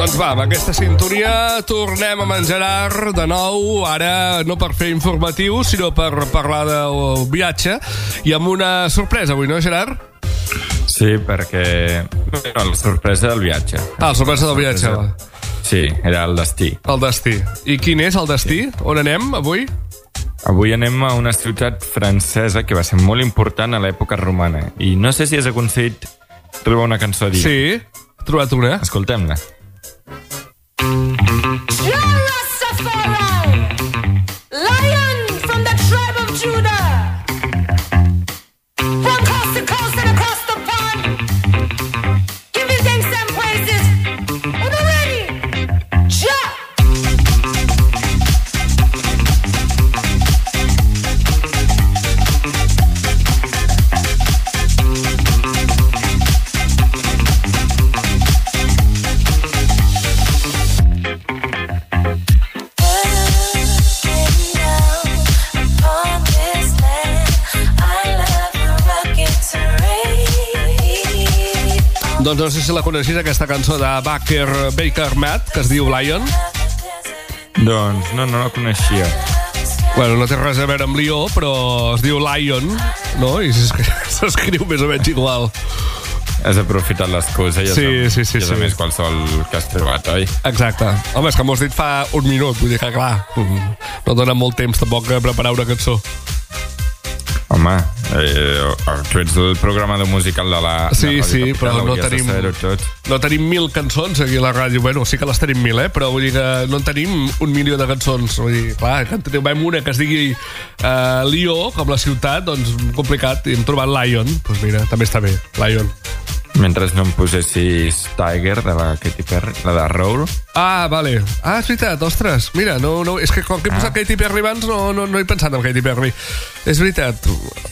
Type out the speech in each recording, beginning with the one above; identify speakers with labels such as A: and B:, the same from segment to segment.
A: Doncs va, amb aquesta sintonia tornem amb en Gerard de nou, ara no per fer informatiu, sinó per parlar del viatge, i amb una sorpresa avui, no, Gerard?
B: Sí, perquè... No, la sorpresa del viatge.
A: Ah, la sorpresa del viatge, va.
B: Sí, era el destí.
A: El destí. I quin és el destí? Sí. On anem avui?
B: Avui anem a una ciutat francesa que va ser molt important a l'època romana. I no sé si has aconseguit trobar una cançó a dir.
A: Sí, he trobat una.
B: Escoltem-la.
C: Lion from the tribe of Judah, from coast to coast and across the pond, giving thanks and praises. Are you ready? Jump!
A: Doncs no sé si la coneixis, aquesta cançó de Baker Matt, que es diu Lion.
B: Doncs no la coneixia.
A: Bueno, no té res a veure amb Lió, però es diu Lion, no? I s'escriu més o menys igual.
B: Has aprofitat l'excusa i
A: sí.
B: a més qualsevol que has trobat, oi?
A: Exacte. Home, és que m'ho has dit fa un minut, vull dir que clar, no dona molt temps tampoc a preparar una cançó.
B: Home, tu ets el programador musical de la
A: Sí,
B: Capital,
A: però no tenim 1.000 cançons aquí a la ràdio. Bueno, sí que les tenim 1.000, però vull dir que no en tenim 1.000.000 de cançons. Vull dir, clar, que en trobem una que es digui Lió, com la ciutat, doncs complicat. I hem trobat Lion, doncs mira, també està bé, Lion.
B: Mentre no em posessis Tiger, de la Katy Perry, la de Roar.
A: Ah, vale. Ah, és veritat, ostres. Mira, no, és que quan he posat Katy Perry abans no he pensat en Katy Perry. És veritat.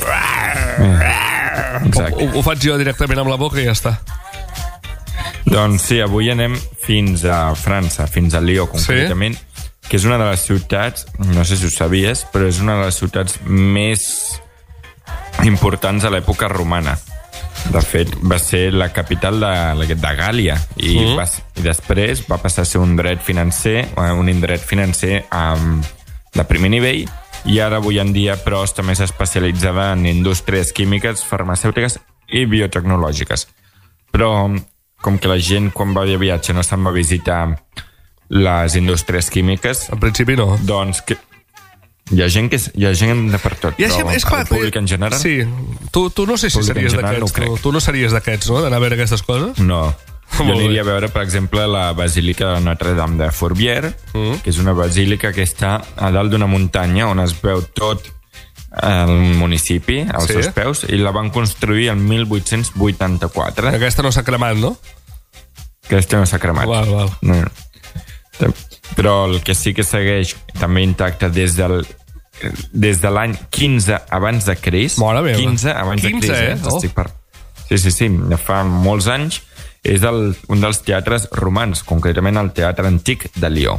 A: Ho faig jo directament amb la boca i ja està.
B: Doncs sí, avui anem fins a França, fins a Lió, concretament, que és una de les ciutats, no sé si ho sabies, però és una de les ciutats més importants a l'època romana. De fet, va ser la capital de Gàlia i després va passar a ser un indret financer de primer nivell, i ara avui en dia però també s'especialitzava en indústries químiques, farmacèutiques i biotecnològiques. Però com que la gent quan va de viatge no se'n va visitar les indústries químiques,
A: en principi no,
B: doncs hi ha gent de per tot, però el públic en general...
A: Sí, tu no sé si series d'aquests, tu no series d'aquests, no?, d'anar a veure aquestes coses?
B: No, jo aniria a veure, per exemple, la Basílica de Notre-Dame de Fourvière, que és una basílica que està a dalt d'una muntanya on es veu tot el municipi, als seus peus, i la van construir el 1884.
A: Aquesta no s'ha cremat, no?
B: Aquesta no s'ha cremat.
A: Val.
B: No. Però el que sí que segueix també intacte des de l'any 15 abans de Crist.
A: Mare meva.
B: 15 abans de Crist, Sí, fa molts anys. És un dels teatres romans, concretament el Teatre Antic de Lió.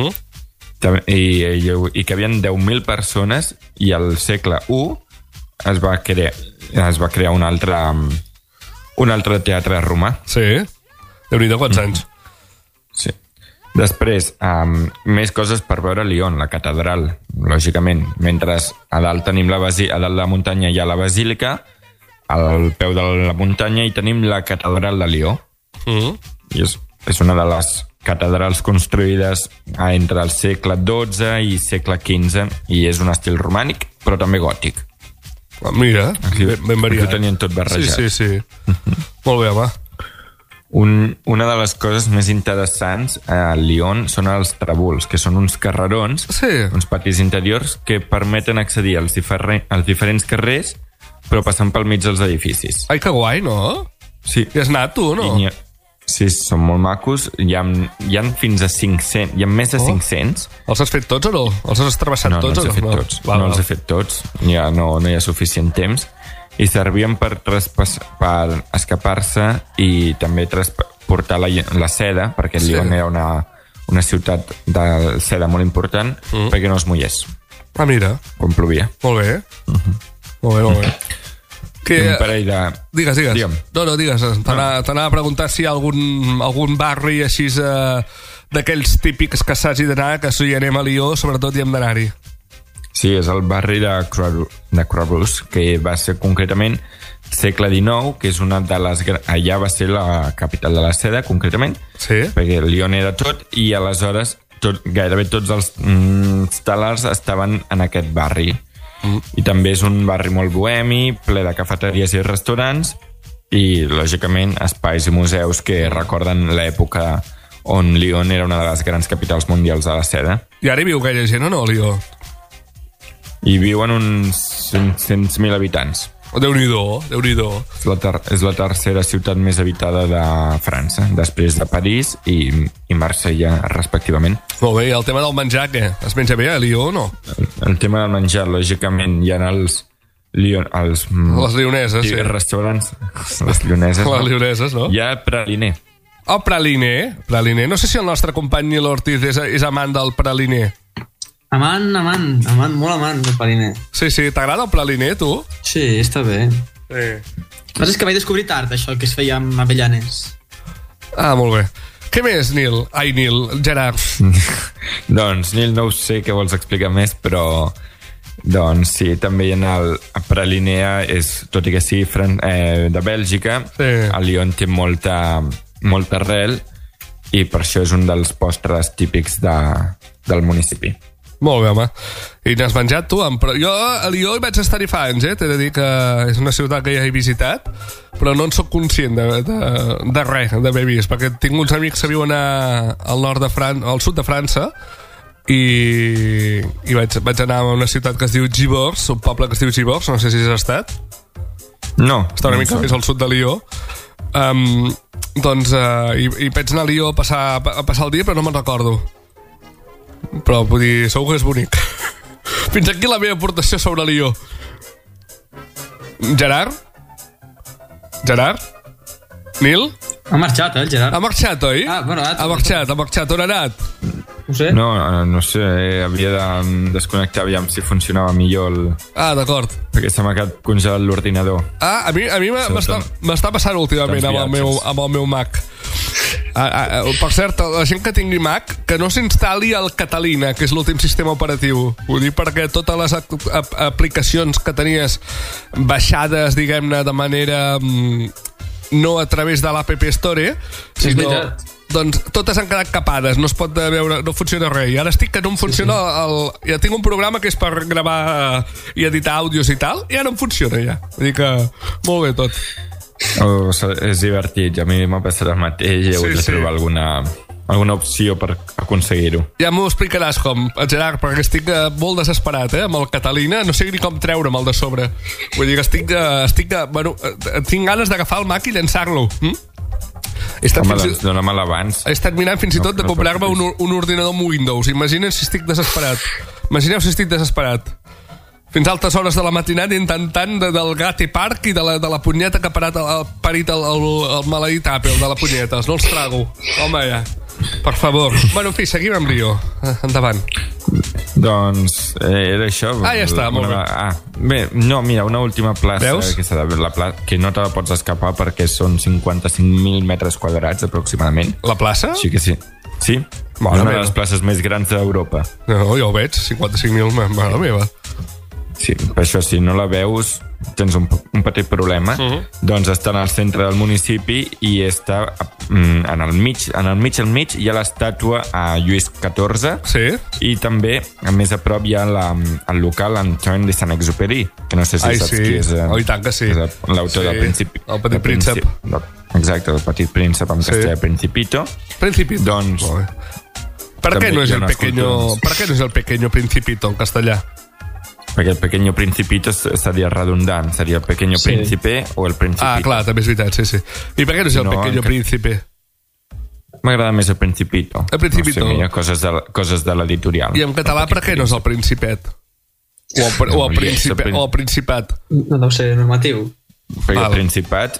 B: I que havien 10.000 persones, i al segle I es va crear un altre teatre romà.
A: Sí? Déu-n'hi-do, quants anys?
B: Sí. Després, més coses per veure a Lyon, la catedral, lògicament. Mentre a dalt tenim a dalt de la muntanya hi ha la basílica, al peu de la muntanya hi tenim la catedral de Lió. I és una de les catedrals construïdes entre el segle XII i segle XV, i és un estil romànic, però també gòtic.
A: Mira, ben variat.
B: Ho tenien tot barrejat.
A: Sí. Molt bé, home.
B: Una de les coses més interessants a Lyon són els trabúls, que són uns carrerons, uns patis interiors que permeten accedir als diferents carrers, però passant pel mig dels edificis.
A: Ai, que guai, no?
B: Sí.
A: I has anat tu, no?
B: Sí, són molt macos. Hi ha fins a 500, hi ha més de 500.
A: Els has fet tots o no? Els has travessat tots o no?
B: No els he fet tots. Ja no hi ha suficient temps. I servien per escapar-se i també portar la seda, perquè Lyon era una ciutat de seda molt important, perquè no es mullés.
A: Ah, mira.
B: Quan plovia.
A: Molt bé. Molt bé.
B: un parell de...
A: Digues.
B: Digue'm.
A: No, digues. T'anava a preguntar si hi ha algun barri així d'aquells típics que s'hagi d'anar, que si hi anem a Lió, sobretot hi hem d'anar-hi.
B: Sí, és el barri de Croix-Rousse, que va ser concretament segle XIX, que és una de les... Allà va ser la capital de la seda, concretament,
A: sí?
B: Perquè Lyon era tot, i aleshores gairebé tots els talars estaven en aquest barri. I també és un barri molt bohemi, ple de cafeteries i restaurants i, lògicament, espais i museus que recorden l'època on Lyon era una de les grans capitals mundials de la seda.
A: I ara hi viu gaire gent o no, Lió?
B: Hi viuen uns 500.000 habitants.
A: Déu-n'hi-do.
B: És la tercera ciutat més habitada de França, després de París i Marsella, respectivament.
A: Molt bé, i el tema del menjar, què? Es menja bé a Lió o no?
B: El tema del menjar, lògicament, hi ha les
A: lioneses, sí.
B: Restaurants. Les lioneses.
A: Les lioneses, no?
B: Hi ha praliné.
A: El praliné. No sé si el nostre company Nil Ortiz és amant del praliné.
D: Amant, molt amant del praliné.
A: Sí, t'agrada el praliné, tu?
D: Sí, està bé.
A: Sí.
D: El que és que vaig descobrir tard, això, que es feia amb avellanes.
A: Ah, molt bé. Què més, Nil? Ai, Nil, Gerard.
B: Doncs, Nil, no ho sé què vols explicar més, però... Doncs sí, també hi ha el praliné, tot i que sigui de Bèlgica, sí. A Lyon té molta arrel i per això és un dels postres típics del municipi.
A: Molt bé, home. I n'has menjat tu? Jo a Lió hi vaig estar-hi fa anys, T'he de dir que és una ciutat que ja he visitat, però no en soc conscient de res, d'haver vist, perquè tinc uns amics que viuen al sud de França i vaig anar a una ciutat que es diu Givors, un poble que es diu Givors, no sé si has estat.
B: No.
A: Està una mica més al sud de Lió. I vaig anar a Lió a passar el dia, però no me'n recordo. Però vull dir, segur que és bonic. Fins aquí la meva aportació sobre Lió. Gerard? Nil?
D: Ha marxat, el Gerard.
A: Ha marxat, oi?
D: Bueno,
A: ha marxat. On ha anat?
D: No sé.
B: No sé, havia de desconnectar aviam si funcionava millor
A: d'acord.
B: Perquè se m'ha quedat congelat l'ordinador.
A: A mi m'està passant últimament amb el meu Mac. Per cert, la gent que tingui Mac, que no s'instal·li el Catalina, que és l'últim sistema operatiu. Ho dic perquè totes les aplicacions que tenies baixades, diguem-ne, de manera no a través de l'App Store, sinó... Doncs totes han quedat capades, no es pot veure, no funciona res. I ara estic que no em funciona ja tinc un programa que és per gravar i editar àudios i tal, i ara no em funciona ja. Vull dir que molt bé tot.
B: És divertit, a mi m'ha passat el mateix i he hagut de trobar alguna opció per aconseguir-ho. Ja
A: m'ho explicaràs com, Gerard, perquè estic molt desesperat, amb el Catalina, no sé ni com treure'm el de sobre. Vull dir que tinc ganes d'agafar el Mac i llençar-lo.
B: Home, doncs dóna-me l'abans.
A: He estat mirant fins i tot de comprar-me un ordinador amb Windows. Imagineu si estic desesperat. Fins a altes hores de la matinada intentant del Gate Park i de la punyeta que ha parit el maleït Apple de la punyeta. No els trago. Home, ja. Per favor. Bueno, en fi, seguim amb Lió. Endavant.
B: Doncs era això.
A: Ja està, molt bé.
B: Bé, no, mira, una última plaça.
A: Veus?
B: Que no te la pots escapar perquè són 55.000 metres quadrats aproximadament.
A: La plaça?
B: Sí que sí. Sí, una de les places més grans d'Europa.
A: No, ja ho veig, 55.000, mare meva.
B: Sí, per això, si no la veus, tens un petit problema. Doncs està en el centre del municipi i està en el mig hi ha l'estàtua a Lluís XIV. Sí. I també, més a prop, hi ha el local Antoine de Saint-Exupéry, que no sé si saps qui és.
A: I tant que sí.
B: L'autor del Principi.
A: El Petit Príncep.
B: Exacte, el Petit Príncep en castellà, Principito.
A: Principito.
B: Doncs...
A: Per què no és el Pequeño Principito en castellà?
B: Perquè el Pequeño Principito seria redundant, seria el Pequeño Príncipe o el Principito.
A: Clar, també és veritat, sí. I per què no és el Pequeño Príncipe?
B: M'agrada més el Principito.
A: El Principito.
B: No sé, mira, coses de l'editorial.
A: I en català per què no és el Principet? O el Principat?
D: No deu ser normatiu.
B: Perquè el Principat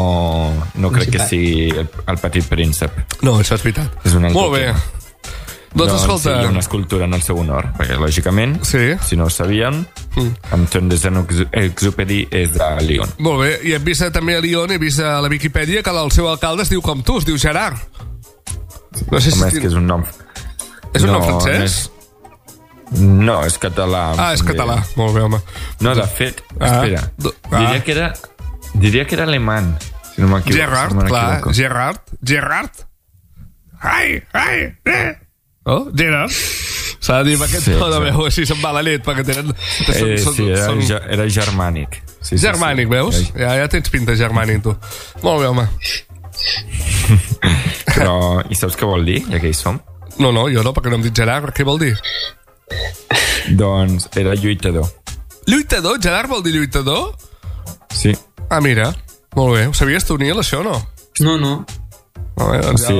B: no crec que sigui el Petit Príncep.
A: No, això és veritat.
B: És una
A: molt bé. Doncs escolta...
B: hi ha una escultura en el seu honor, perquè lògicament,
A: Sí.
B: si no ho sabien, Antoine de Saint-Exupéry és de Lyon.
A: Molt bé, i hem vist també a Lyon, he vist a la Viquipèdia que el seu alcalde es diu com tu, es diu Gerard. No sé si...
B: Home, és que és un nom...
A: És un nom francès?
B: No, és català.
A: És català. Molt bé, home.
B: No, de fet, espera. Diria que era alemany, si no m'equivoco.
A: Gerard, clar. Gerard. Ai. Oh, Gerard. S'ha de dir amb aquest to de veu així se'n va la llet, perquè tenen...
B: Era germànic.
A: Germànic, veus? Ja tens pinta germànic, tu. Molt bé, home.
B: Però, i saps què vol dir, ja que hi som?
A: No, jo no, perquè no em dit Gerard. Què vol dir?
B: Doncs era lluitador.
A: Lluitador? Gerard vol dir lluitador?
B: Sí.
A: Ah, mira. Molt bé. Ho sabies tu, Nil, això, no?
D: No.
A: Doncs
B: sí,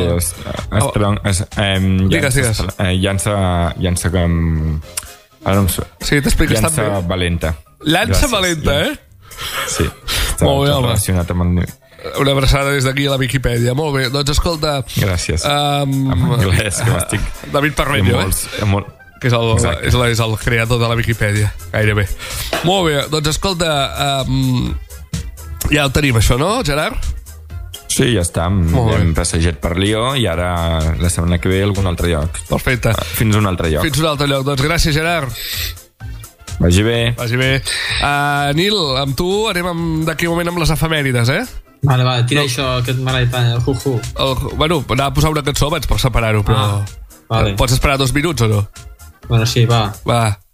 A: digues.
B: Llança com...
A: Sí, t'expliques tan bé.
B: Llança valenta.
A: Llança valenta,
B: Sí.
A: Molt bé, home.
B: Relacionat amb el nivell.
A: Una abraçada des d'aquí a la Viquipèdia. Molt bé, doncs escolta...
B: Gràcies. En anglès, que m'estic...
A: David Parreño, que és el creador de la Viquipèdia, gairebé. Molt bé, doncs escolta, ja ho tenim això, no, Gerard?
B: Sí, ja està. Hem passejat per Lió i ara la setmana que ve a algun altre lloc.
A: Perfecte.
B: Fins a un altre lloc.
A: Doncs gràcies, Gerard.
B: Vagi bé.
A: Nil, amb tu anem d'aquí un moment amb les efemèrides,
D: Vale, tira això, que m'agrada tant, el ju-ju.
A: Bueno, anava a posar una cançó abans per separar-ho, però...
D: Vale.
A: Pots esperar 2 minuts o no?
D: Bueno, sí, va.